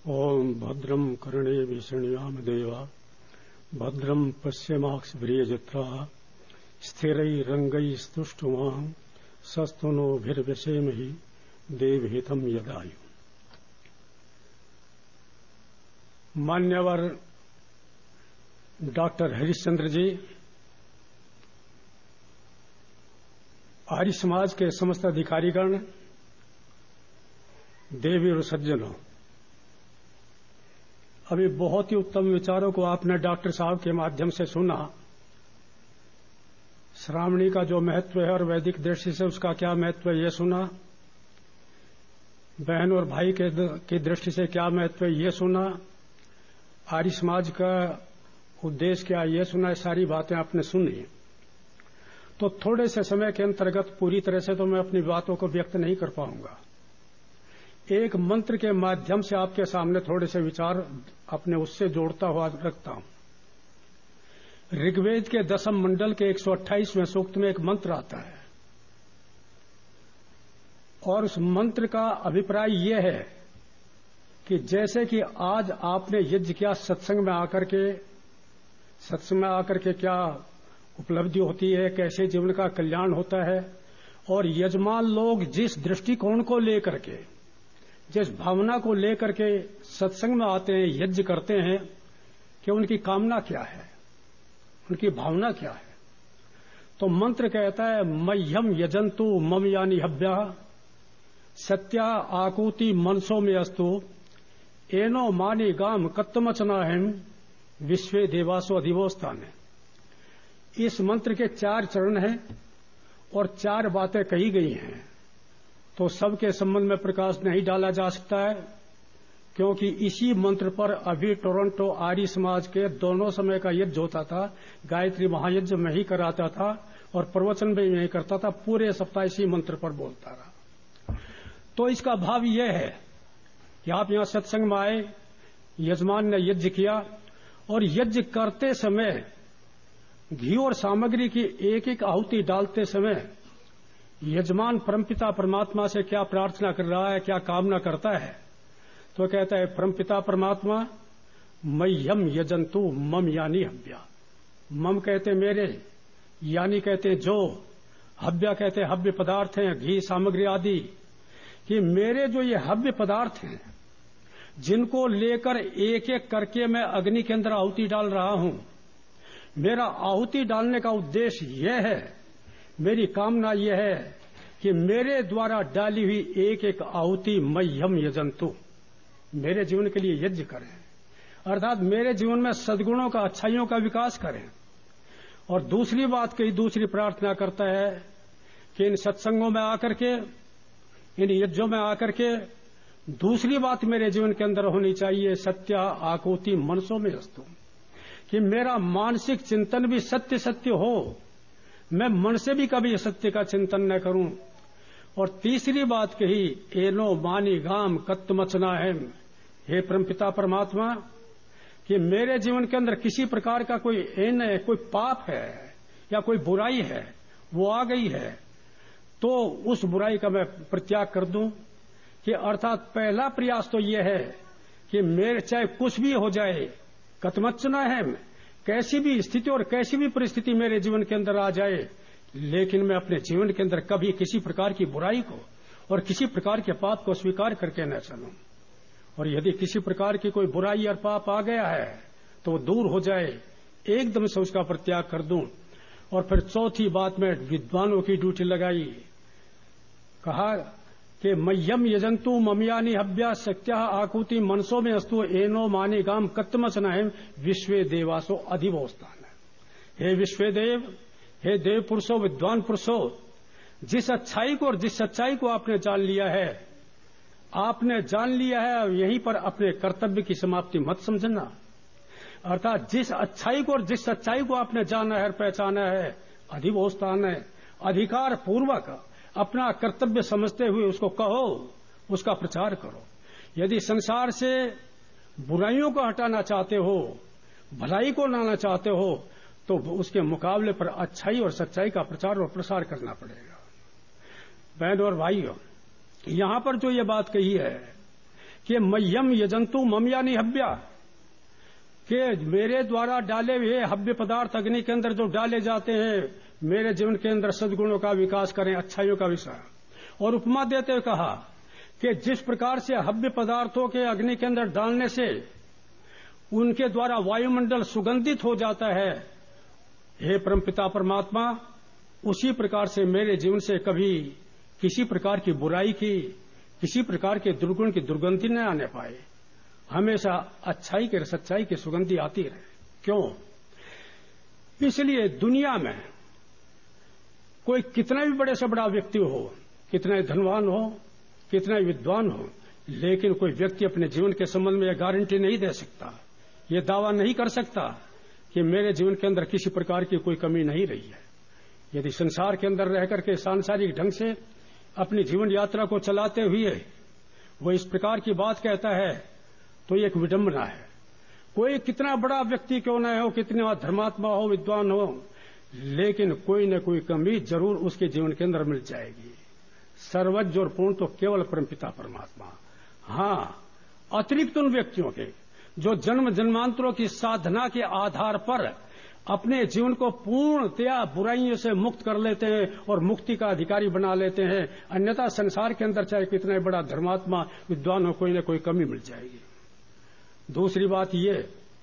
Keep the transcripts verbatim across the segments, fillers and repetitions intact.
ओम भद्रम कर्णे शृणुयाम देवा भद्रम पश्येमाक्षभिर्यजत्राः स्थिरैरङ्गैस्तुष्टुवां सस्तुनोभिर्व्यसेमहि देवहितं यदायु। मान्यवर डॉक्टर हरिश्चंद्र जी, आर्य समाज के समस्त अधिकारीगण, देवी और सज्जनों, अभी बहुत ही उत्तम विचारों को आपने डॉक्टर साहब के माध्यम से सुना। श्रावणी का जो महत्व है और वैदिक दृष्टि से उसका क्या महत्व है ये सुना। बहन और भाई के की दृष्टि से क्या महत्व है ये सुना। आर्य समाज का उद्देश्य क्या ये सुना। सारी बातें आपने सुनी। तो थोड़े से समय के अंतर्गत पूरी तरह से तो मैं अपनी बातों को व्यक्त नहीं कर पाऊंगा। एक मंत्र के माध्यम से आपके सामने थोड़े से विचार अपने उससे जोड़ता हुआ रखता हूं। ऋग्वेद के दसम मंडल के एक सौ अट्ठाईसवें सूक्त में एक मंत्र आता है और उस मंत्र का अभिप्राय यह है कि जैसे कि आज आपने यज्ञ किया, सत्संग में आकर के सत्संग में आकर के क्या उपलब्धि होती है, कैसे जीवन का कल्याण होता है, और यजमान लोग जिस दृष्टिकोण को लेकर के, जिस भावना को लेकर के सत्संग में आते हैं, यज्ञ करते हैं, कि उनकी कामना क्या है, उनकी भावना क्या है। तो मंत्र कहता है मह्यम यजंतु मम यानी हव्या सत्या आकुति मनसो में अस्तु एनो मानी गाम कत्तमचनाहम विश्वे देवासो अधिवोस्तान। इस मंत्र के चार चरण हैं और चार बातें कही गई हैं, तो सबके संबंध में प्रकाश नहीं डाला जा सकता है, क्योंकि इसी मंत्र पर अभी टोरंटो आर्य समाज के दोनों समय का यज्ञ होता था। गायत्री महायज्ञ में ही कराता था और प्रवचन भी नहीं करता था। पूरे सप्ताह इसी मंत्र पर बोलता रहा। तो इसका भाव यह है कि आप यहां सत्संग में आए, यजमान ने यज्ञ किया और यज्ञ करते समय घी और सामग्री की एक एक आहुति डालते समय यजमान परमपिता परमात्मा से क्या प्रार्थना कर रहा है, क्या कामना करता है। तो कहता है परमपिता परमात्मा मह्यम यजंतु मम यानी हव्या। मम कहते मेरे, यानी कहते जो, हव्या कहते हव्य पदार्थ हैं, घी सामग्री आदि, कि मेरे जो ये हव्य पदार्थ हैं जिनको लेकर एक एक करके मैं अग्नि के अंदर आहुति डाल रहा हूं, मेरा आहुति डालने का उद्देश्य यह है, मेरी कामना यह है कि मेरे द्वारा डाली हुई एक एक आहुति मह्यम यजंतु, मेरे जीवन के लिए यज्ञ करें, अर्थात मेरे जीवन में सद्गुणों का, अच्छाइयों का विकास करें। और दूसरी बात कही, दूसरी प्रार्थना करता है कि इन सत्संगों में आकर के, इन यज्ञों में आकर के दूसरी बात मेरे जीवन के अंदर होनी चाहिए सत्या आकुति मनसों में अस्तु, कि मेरा मानसिक चिंतन भी सत्य सत्य हो, मैं मन से भी कभी सत्य का चिंतन न करूं। और तीसरी बात कही एनो मानी गाम कत्तमचना है, हे परमपिता परमात्मा, कि मेरे जीवन के अंदर किसी प्रकार का कोई एन है, कोई पाप है या कोई बुराई है, वो आ गई है, तो उस बुराई का मैं परित्याग कर दूं। कि अर्थात पहला प्रयास तो यह है कि मेरे चाहे कुछ भी हो जाए, कत्तमचना है, कैसी भी स्थिति और कैसी भी परिस्थिति मेरे जीवन के अंदर आ जाए, लेकिन मैं अपने जीवन के अंदर कभी किसी प्रकार की बुराई को और किसी प्रकार के पाप को स्वीकार करके न चलूं। और यदि किसी प्रकार की कोई बुराई और पाप आ गया है तो वो दूर हो जाए, एकदम से उसका परित्याग कर दूं। और फिर चौथी बात में विद्वानों की ड्यूटी लगाई, कहा कि मह्यम यजंतु ममयानी हव्या सत्या आकुति मनसो में अस्तु एनो मानी गाम कत्तमचनाय विश्वे देवासो अधिवोस्तान। हे विश्वे देव, हे देव पुरुषो, विद्वान पुरुषो, जिस अच्छाई को और जिस सच्चाई को आपने जान लिया है, आपने जान लिया है, यहीं पर अपने कर्तव्य की समाप्ति मत समझना। अर्थात जिस अच्छाई को और जिस सच्चाई को आपने जाना है और पहचाना है, अधिवोस्तान है, अधिकार पूर्वक अपना कर्तव्य समझते हुए उसको कहो, उसका प्रचार करो। यदि संसार से बुराइयों को हटाना चाहते हो, भलाई को लाना चाहते हो, तो उसके मुकाबले पर अच्छाई और सच्चाई का प्रचार और प्रसार करना पड़ेगा। बहन और भाइयों, यहां पर जो ये बात कही है कि मह्यम यजंतु ममया निहव्या, कि मेरे द्वारा डाले हुए हव्य पदार्थ अग्नि के अंदर जो डाले जाते हैं, मेरे जीवन के अंदर सद्गुणों का विकास करें, अच्छाइयों का विषय। और उपमा देते हुए कहा कि जिस प्रकार से हव्य पदार्थों के अग्नि के अंदर डालने से उनके द्वारा वायुमंडल सुगंधित हो जाता है, हे परमपिता परमात्मा, उसी प्रकार से मेरे जीवन से कभी किसी प्रकार की बुराई की, किसी प्रकार के दुर्गुण की दुर्गंधि न आने पाए, हमेशा अच्छाई के सच्चाई की सुगंधी आती रहे। क्यों? इसलिए दुनिया में कोई कितना भी बड़े से बड़ा व्यक्ति हो, कितना ही धनवान हो, कितना ही विद्वान हो, लेकिन कोई व्यक्ति अपने जीवन के संबंध में यह गारंटी नहीं दे सकता, यह दावा नहीं कर सकता कि मेरे जीवन के अंदर किसी प्रकार की कोई कमी नहीं रही है। यदि संसार के अंदर रह करके सांसारिक ढंग से अपनी जीवन यात्रा को चलाते हुए वो इस प्रकार की बात कहता है तो ये एक विडंबना है। कोई कितना बड़ा व्यक्ति क्यों न हो, कितना धर्मात्मा हो, विद्वान हो, लेकिन कोई न कोई कमी जरूर उसके जीवन के अंदर मिल जाएगी। सर्वज्ञ और पूर्ण तो केवल परमपिता परमात्मा। हाँ, अतिरिक्त उन व्यक्तियों के जो जन्म जन्मांतरों की साधना के आधार पर अपने जीवन को पूर्णतया बुराइयों से मुक्त कर लेते हैं और मुक्ति का अधिकारी बना लेते हैं, अन्यथा संसार के अंदर चाहे कितना बड़ा धर्मात्मा विद्वान हो, कोई न कोई कमी मिल जाएगी। दूसरी बात यह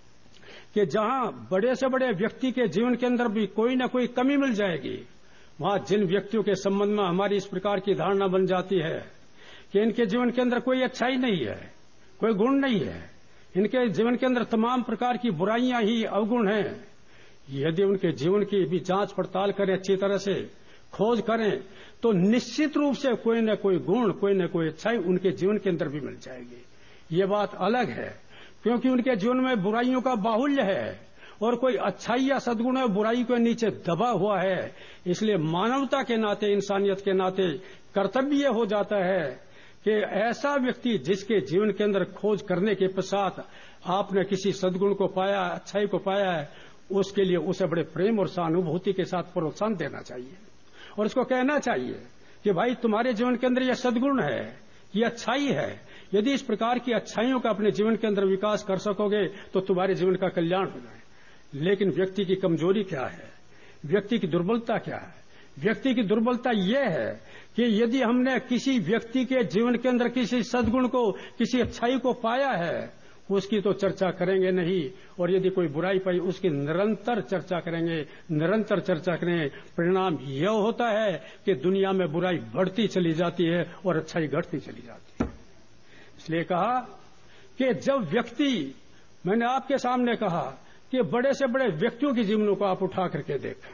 कि जहां बड़े से बड़े व्यक्ति के जीवन के अंदर भी कोई न कोई कमी मिल जाएगी, वहां जिन व्यक्तियों के संबंध में हमारी इस प्रकार की धारणा बन जाती है कि इनके जीवन के अंदर कोई अच्छाई नहीं है, कोई गुण नहीं है, इनके जीवन के अंदर तमाम प्रकार की बुराइयां ही अवगुण हैं, यदि उनके जीवन की भी जांच पड़ताल करें, अच्छी तरह से खोज करें, तो निश्चित रूप से कोई न कोई गुण, कोई न कोई अच्छाई उनके जीवन के अंदर भी मिल जाएगी। ये बात अलग है, क्योंकि उनके जीवन में बुराइयों का बाहुल्य है और कोई अच्छाई या सद्गुण है बुराई के नीचे दबा हुआ है। इसलिए मानवता के नाते, इंसानियत के नाते कर्तव्य हो जाता है कि ऐसा व्यक्ति जिसके जीवन के अंदर खोज करने के पश्चात आपने किसी सद्गुण को पाया, अच्छाई को पाया है, उसके लिए उसे बड़े प्रेम और सहानुभूति के साथ प्रोत्साहन देना चाहिए और उसको कहना चाहिए कि भाई तुम्हारे जीवन के अंदर यह सद्गुण है, ये अच्छाई है। यदि इस प्रकार की अच्छाइयों का अपने जीवन के अंदर विकास कर सकोगे तो तुम्हारे जीवन का कल्याण हो जाए। लेकिन व्यक्ति की कमजोरी क्या है, व्यक्ति की दुर्बलता क्या है? व्यक्ति की दुर्बलता यह है कि यदि हमने किसी व्यक्ति के जीवन के अंदर किसी सद्गुण को, किसी अच्छाई को पाया है, उसकी तो चर्चा करेंगे नहीं, और यदि कोई बुराई पाई उसकी निरंतर चर्चा करेंगे, निरंतर चर्चा करेंगे। परिणाम यह होता है कि दुनिया में बुराई बढ़ती चली जाती है और अच्छाई घटती चली जाती है। इसलिए कहा कि जब व्यक्ति, मैंने आपके सामने कहा कि बड़े से बड़े व्यक्तियों के जीवनों को आप उठा करके देखें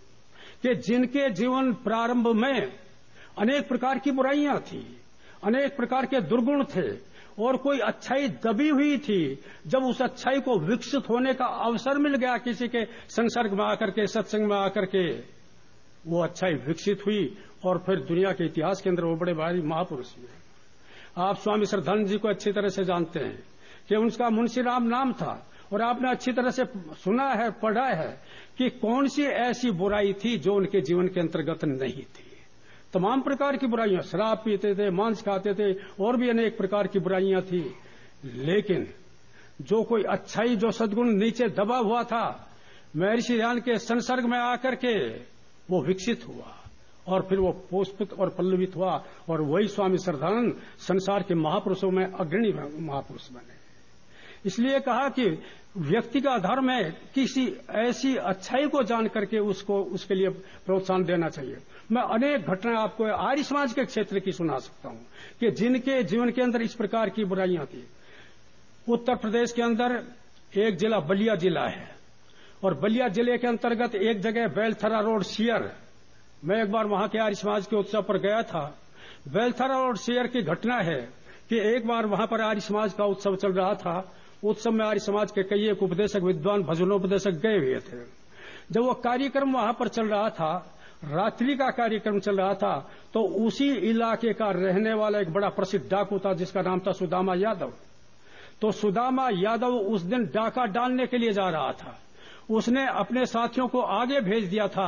कि जिनके जीवन प्रारंभ में अनेक प्रकार की बुराइयां थी, अनेक प्रकार के दुर्गुण थे और कोई अच्छाई दबी हुई थी, जब उस अच्छाई को विकसित होने का अवसर मिल गया किसी के संसर्ग में आकर के, सत्संग में आकर के, वो अच्छाई विकसित हुई और फिर दुनिया के इतिहास के अंदर वो बड़े भारी महापुरुष हुए। आप स्वामी श्रद्धानंद जी को अच्छी तरह से जानते हैं कि उनका मुंशीराम नाम था और आपने अच्छी तरह से सुना है, पढ़ा है कि कौन सी ऐसी बुराई थी जो उनके जीवन के अंतर्गत नहीं थी। तमाम प्रकार की बुराइयां, शराब पीते थे, मांस खाते थे और भी अनेक प्रकार की बुराइयां थी, लेकिन जो कोई अच्छाई, जो सद्गुण नीचे दबा हुआ था, महर्षि ध्यान के संसर्ग में आकर के वो विकसित हुआ और फिर वो पुष्पित और पल्लवित हुआ और वही स्वामी श्रद्धानंद संसार के महापुरुषों में अग्रणी महापुरुष बने। इसलिए कहा कि व्यक्ति का धर्म है किसी ऐसी अच्छाई को जान करके उसको, उसके लिए प्रोत्साहन देना चाहिए। मैं अनेक घटनाएं आपको आर्य समाज के क्षेत्र की सुना सकता हूं कि जिनके जीवन के अंदर इस प्रकार की बुराइयां थी। उत्तर प्रदेश के अंदर एक जिला बलिया जिला है और बलिया जिले के अंतर्गत एक जगह बेलथरा रोड सियर, मैं एक बार वहां के आर्य समाज के उत्सव पर गया था। बेलथरा रोड सियर की घटना है कि एक बार वहां पर आर्य समाज का उत्सव चल रहा था। उत्सव में आर्य समाज के कई एक उपदेशक, विद्वान भजनोपदेशक गए हुए थे। जब वो कार्यक्रम वहां पर चल रहा था, रात्रि का कार्यक्रम चल रहा था, तो उसी इलाके का रहने वाला एक बड़ा प्रसिद्ध डाकू था जिसका नाम था सुदामा यादव। तो सुदामा यादव उस दिन डाका डालने के लिए जा रहा था। उसने अपने साथियों को आगे भेज दिया था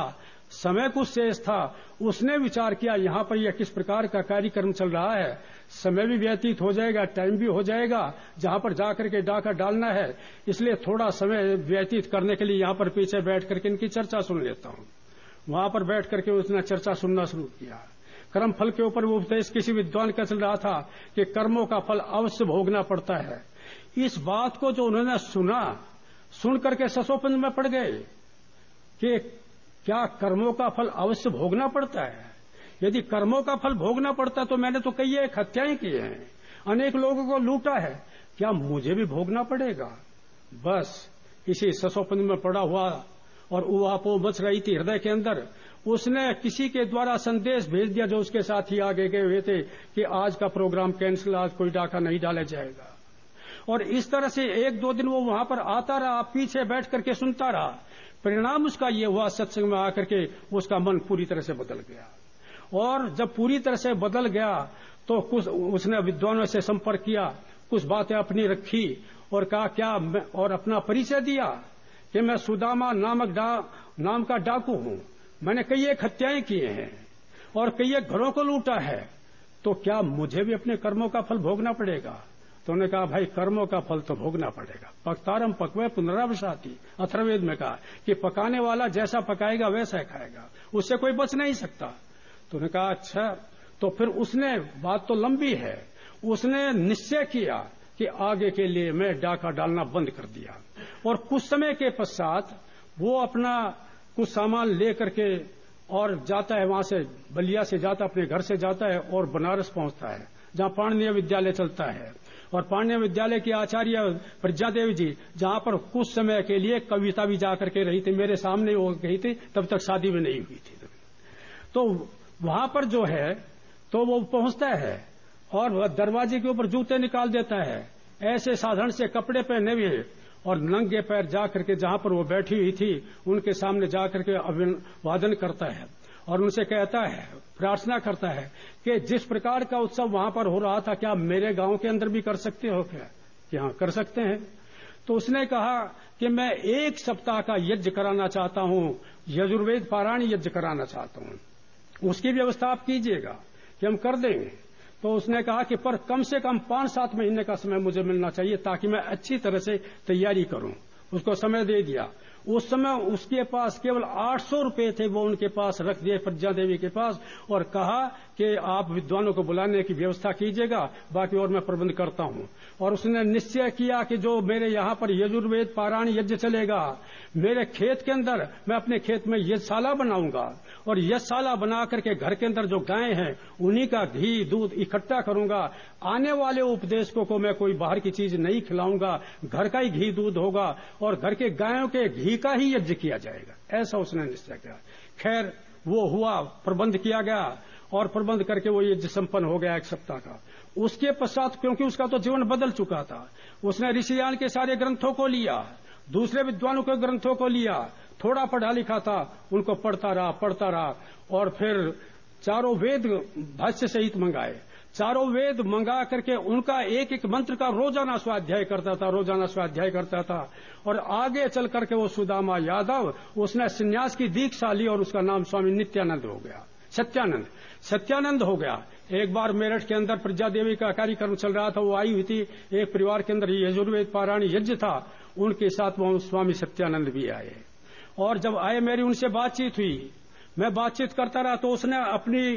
समय कुछ शेष था, उसने विचार किया यहां पर यह किस प्रकार का कार्यक्रम चल रहा है, समय भी व्यतीत हो जाएगा, टाइम भी हो जाएगा, जहां पर जाकर के डाका डालना है, इसलिए थोड़ा समय व्यतीत करने के लिए यहां पर पीछे बैठ करके इनकी चर्चा सुन लेता हूं। वहां पर बैठ करके उसने चर्चा सुनना शुरू किया। कर्म फल के ऊपर वो उपदेश किसी विद्वान का चल रहा था कि कर्मों का फल अवश्य भोगना पड़ता है। इस बात को जो उन्होंने सुना, सुन करके ससोपंज में पड़ गए कि क्या कर्मों का फल अवश्य भोगना पड़ता है? यदि कर्मों का फल भोगना पड़ता तो मैंने तो कई एक हत्याएं की हैं, अनेक लोगों को लूटा है, क्या मुझे भी भोगना पड़ेगा? बस इसी ससोपंज में पड़ा हुआ और उहापोह मच रही थी हृदय के अंदर। उसने किसी के द्वारा संदेश भेज दिया जो उसके साथ ही आगे गए हुए थे कि आज का प्रोग्राम कैंसिल, आज कोई डाका नहीं डाला जाएगा। और इस तरह से एक दो दिन वो वहां पर आता रहा, पीछे बैठ करके सुनता रहा। परिणाम उसका ये हुआ, सत्संग में आकर के उसका मन पूरी तरह से बदल गया। और जब पूरी तरह से बदल गया तो कुछ उसने विद्वानों से संपर्क किया, कुछ बातें अपनी रखी और कहा क्या, और अपना परिचय दिया कि मैं सुदामा नामक डा, नाम का डाकू हूं, मैंने कई एक हत्याएं किए हैं और कई एक घरों को लूटा है, तो क्या मुझे भी अपने कर्मों का फल भोगना पड़ेगा? तो उन्होंने कहा भाई कर्मों का फल तो भोगना पड़ेगा। पक्तारम पकवे पुनरावसाती, अथर्ववेद में कहा कि पकाने वाला जैसा पकाएगा वैसा खाएगा, उससे कोई बच नहीं सकता। तो उन्होंने कहा अच्छा। तो फिर उसने, बात तो लंबी है, उसने निश्चय किया कि आगे के लिए मैं डाका डालना बंद कर दिया। और कुछ समय के पश्चात वो अपना कुछ सामान ले करके और जाता है, वहां से बलिया से जाता, अपने घर से जाता है और बनारस पहुंचता है जहां पाणिनीय विद्यालय चलता है। और पाणिनीय विद्यालय की आचार्य प्रज्ञादेवी जी, जहां पर कुछ समय के लिए कविता भी जाकर के रही थी, मेरे सामने वो गई थी, तब तक शादी भी नहीं हुई थी। तो वहां पर जो है तो वो पहुंचता है और दरवाजे के ऊपर जूते निकाल देता है, ऐसे साधारण से कपड़े पहने हुए और नंगे पैर जाकर के जहां पर वो बैठी हुई थी उनके सामने जाकर के अभिवादन करता है और उनसे कहता है, प्रार्थना करता है कि जिस प्रकार का उत्सव वहां पर हो रहा था, क्या मेरे गांव के अंदर भी कर सकते हो? क्या कि हाँ कर सकते हैं। तो उसने कहा कि मैं एक सप्ताह का यज्ञ कराना चाहता हूं, यजुर्वेद पारायण यज्ञ कराना चाहता हूं, उसकी व्यवस्था आप कीजिएगा कि हम कर देंगे। तो उसने कहा कि पर कम से कम पांच सात महीने का समय मुझे मिलना चाहिए ताकि मैं अच्छी तरह से तैयारी करूं। उसको समय दे दिया। उस समय उसके पास केवल आठ सौ रुपये थे, वो उनके पास रख दिए प्रज्ञा देवी के पास और कहा कि आप विद्वानों को बुलाने की व्यवस्था कीजिएगा, बाकी और मैं प्रबंध करता हूं। और उसने निश्चय किया कि जो मेरे यहां पर यजुर्वेद पारायण यज्ञ चलेगा, मेरे खेत के अंदर मैं अपने खेत में यज्ञशाला बनाऊंगा और यज्ञशाला बना करके घर के अंदर जो गायें हैं उन्हीं का घी दूध इकट्ठा करूंगा। आने वाले उपदेशकों को मैं कोई बाहर की चीज नहीं खिलाऊंगा, घर का ही घी दूध होगा और घर के गायों के घी का ही यज्ञ किया जाएगा, ऐसा उसने निश्चय किया। खैर वो हुआ, प्रबंध किया गया और प्रबंध करके वो यज्ञ संपन्न हो गया एक सप्ताह का। उसके पश्चात क्योंकि उसका तो जीवन बदल चुका था, उसने ऋषियान के सारे ग्रंथों को लिया, दूसरे विद्वानों के ग्रंथों को लिया, थोड़ा पढ़ा लिखा था उनको पढ़ता रहा पढ़ता रहा और फिर चारों वेद भाष्य सहित मंगाए। चारों वेद मंगा करके उनका एक एक मंत्र का रोजाना स्वाध्याय करता था रोजाना स्वाध्याय करता था और आगे चल करके वो सुदामा यादव, उसने संन्यास की दीक्षा ली और उसका नाम स्वामी नित्यानंद हो गया, सत्यानंद सत्यानंद हो गया। एक बार मेरठ के अंदर प्रज्ञा देवी का कार्यक्रम चल रहा था, वो आई हुई थी, एक परिवार के अंदर यजुर्वेद पारायण यज्ञ था, उनके साथ वो स्वामी सत्यानंद भी आए। और जब आए मेरी उनसे बातचीत हुई, मैं बातचीत करता रहा तो उसने अपनी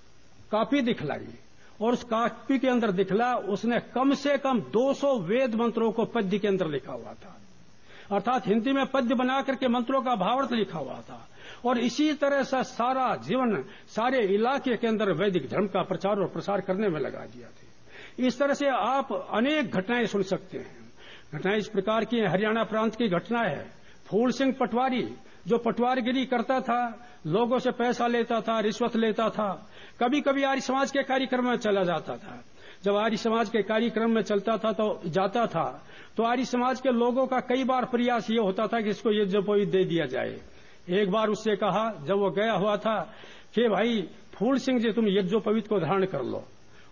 कॉपी दिखलाई और उस कॉपी के अंदर दिखला उसने कम से कम दो सौ वेद मंत्रों को पद्य के अंदर लिखा हुआ था, अर्थात हिंदी में पद्य बना करके मंत्रों का भावार्थ लिखा हुआ था। और इसी तरह से सारा जीवन सारे इलाके के अंदर वैदिक धर्म का प्रचार और प्रसार करने में लगा दिया था। इस तरह से आप अनेक घटनाएं सुन सकते हैं। घटनाएं इस प्रकार की, हरियाणा प्रांत की घटना है, फूल सिंह पटवारी जो पटवारगिरी करता था, लोगों से पैसा लेता था, रिश्वत लेता था, कभी कभी आर्य समाज के कार्यक्रम में चला जाता था। जब आर्य समाज के कार्यक्रम में चलता था तो जाता था तो आर्य समाज के लोगों का कई बार प्रयास ये होता था कि इसको यज्ञोपवीत दे दिया जाए। एक बार उससे कहा, जब वो गया हुआ था, कि भाई फूल सिंह जी तुम यज्ञोपवीत को धारण कर लो।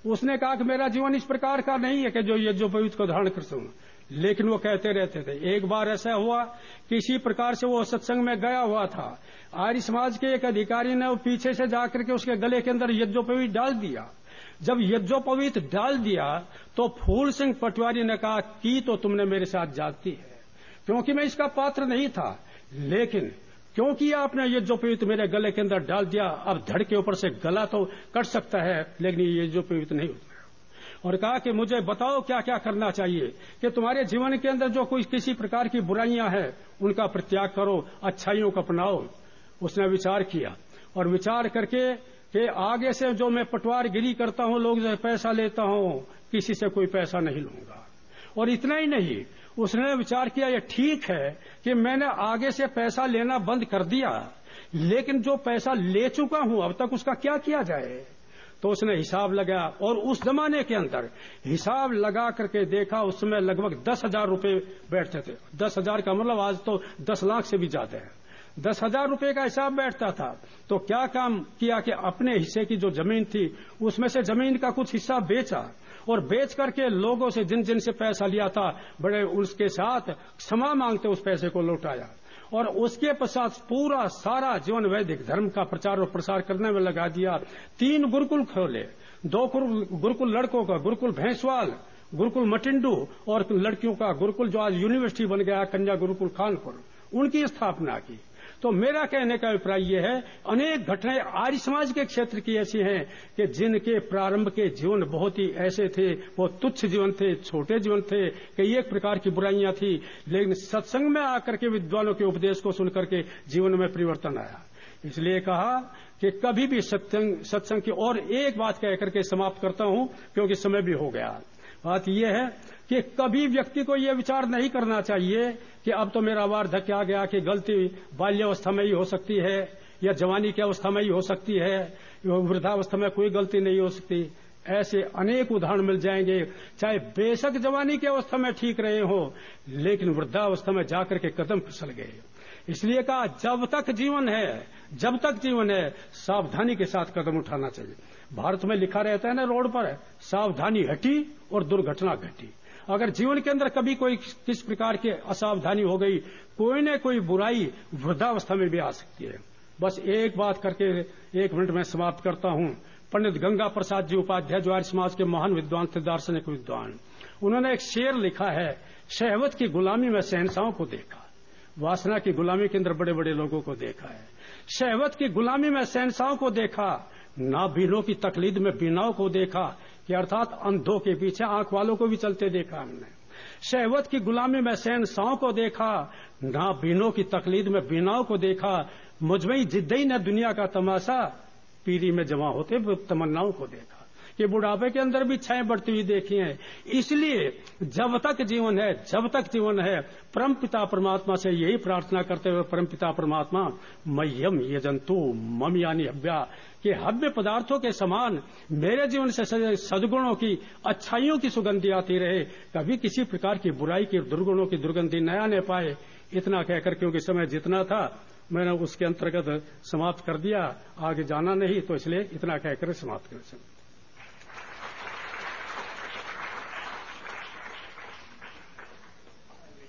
उसने कहा कि मेरा जीवन इस प्रकार का नहीं है कि जो यज्ञोपवीत को धारण कर सकूं, लेकिन वो कहते रहते थे। एक बार ऐसा हुआ कि इसी प्रकार से वो सत्संग में गया हुआ था, आर्य समाज के एक अधिकारी ने वो पीछे से जाकर के उसके गले के अंदर यज्ञोपवीत डाल दिया। जब यज्ञोपवीत डाल दिया तो फूल सिंह पटवारी ने कहा कि तो तुमने मेरे साथ जाती है, क्योंकि मैं इसका पात्र नहीं था, लेकिन क्योंकि आपने यज्ञोपवीत मेरे गले के अंदर डाल दिया, अब धड़ के ऊपर से गला तो कट सकता है लेकिन ये यज्ञोपवीत नहीं होता। और कहा कि मुझे बताओ क्या क्या करना चाहिए कि तुम्हारे जीवन के अंदर जो कोई किसी प्रकार की बुराइयां हैं उनका परित्याग करो, अच्छाइयों को अपनाओ। उसने विचार किया और विचार करके कि आगे से जो मैं पटवारगिरी करता हूं, लोग से पैसा लेता हूं, किसी से कोई पैसा नहीं लूंगा। और इतना ही नहीं, उसने विचार किया ये ठीक है कि मैंने आगे से पैसा लेना बंद कर दिया, लेकिन जो पैसा ले चुका हूं अब तक उसका क्या किया जाए। तो उसने हिसाब लगाया और उस जमाने के अंदर हिसाब लगा करके देखा, उस समय लगभग दस हजार रुपये बैठते थे। दस हजार का मतलब आज तो दस लाख से भी ज्यादा है। दस हजार रुपये का हिसाब बैठता था। तो क्या काम किया कि अपने हिस्से की जो जमीन थी उसमें से जमीन का कुछ हिस्सा बेचा और बेच करके लोगों से जिन जिन से पैसा लिया था बड़े उसके साथ क्षमा मांगते उस पैसे को लौटाया। और उसके पश्चात पूरा सारा जीवन वैदिक धर्म का प्रचार और प्रसार करने में लगा दिया। तीन गुरुकुल खोले, दो गुरुकुल लड़कों का गुरुकुल भैंसवाल, गुरुकुल मटिंडू, और लड़कियों का गुरुकुल जो आज यूनिवर्सिटी बन गया कन्या गुरुकुल कानपुर, उनकी स्थापना की। तो मेरा कहने का अभिप्राय यह है, अनेक घटनाएं आर्य समाज के क्षेत्र की ऐसी हैं कि जिनके प्रारंभ के जीवन बहुत ही ऐसे थे, बहुत तुच्छ जीवन थे, छोटे जीवन थे, कि एक प्रकार की बुराइयां थी, लेकिन सत्संग में आकर के विद्वानों के उपदेश को सुनकर के जीवन में परिवर्तन आया। इसलिए कहा कि कभी भी सत्संग सत्संग की और एक बात कह करके समाप्त करता हूं, क्योंकि समय भी हो गया। बात यह है कि कभी व्यक्ति को यह विचार नहीं करना चाहिए कि अब तो मेरा वार्धक्य आ गया, कि गलती बाल्यावस्था में ही हो सकती है या जवानी की अवस्था में ही हो सकती है, वृद्धावस्था में कोई गलती नहीं हो सकती। ऐसे अनेक उदाहरण मिल जाएंगे, चाहे बेशक जवानी की अवस्था में ठीक रहे हो, लेकिन वृद्धावस्था में जाकर के कदम फिसल गए। इसलिए कहा जब तक जीवन है, जब तक जीवन है सावधानी के साथ कदम उठाना चाहिए। भारत में लिखा रहता है ना रोड पर, सावधानी हटी और दुर्घटना घटी। अगर जीवन के अंदर कभी कोई किस प्रकार की असावधानी हो गई, कोई न कोई बुराई वृद्धावस्था में भी आ सकती है। बस एक बात करके एक मिनट में समाप्त करता हूं। पंडित गंगा प्रसाद जी उपाध्याय जो आर्य समाज के महान विद्वान थे, दार्शनिक विद्वान, उन्होंने एक शेर लिखा है, शहवत की गुलामी में शहंशाहों को देखा, वासना की गुलामी के अंदर बड़े बड़े लोगों को देखा है। शहवत की गुलामी में शहंशाहों को देखा, नाबीनों की तकलीद में बीनाओं को देखा, कि अर्थात अंधों के पीछे आंख वालों को भी चलते देखा हमने। शहवत की गुलामी में शहंशाहों को देखा, नाबीनों की तकलीद में बीनाओं को देखा, मुझमें जिद्दई ने दुनिया का तमाशा, पीरी में जमा होते तमन्नाओं को देखा। कि बुढ़ापे के अंदर भी इच्छाएं बढ़ती हुई देखी हैं। इसलिए जब तक जीवन है, जब तक जीवन है, परमपिता परमात्मा से यही प्रार्थना करते हुए, परमपिता परमात्मा मह्यम यजंतु मम यानी हव्या, कि हव्य पदार्थों के समान मेरे जीवन से सद्गुणों की, अच्छाइयों की सुगंधी आती रहे, कभी किसी प्रकार की बुराई की, दुर्गुणों की दुर्गंधी न आने पाए। इतना कहकर, क्योंकि समय जितना था मैंने उसके अंतर्गत समाप्त कर दिया, आगे जाना नहीं, तो इसलिए इतना कहकर समाप्त कर सकते।